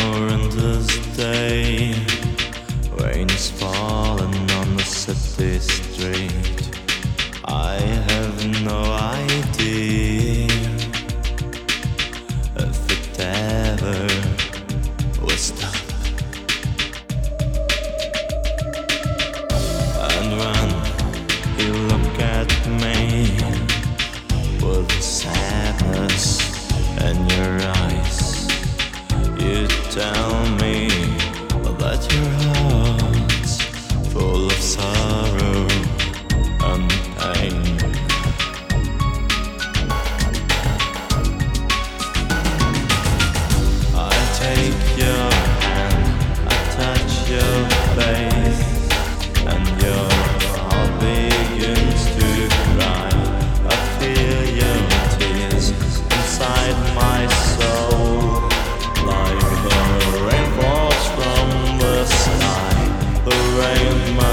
horrendous day. Rain is falling on the city street. I have no idea if it ever will stop. And when you look at me with sadness in your eyes, you tell me that your heart's full of sorrow and pain. I take your hand, I touch your face, and your heart begins to cry. I feel your tears inside my soul, like the rain falls from the sky. The rain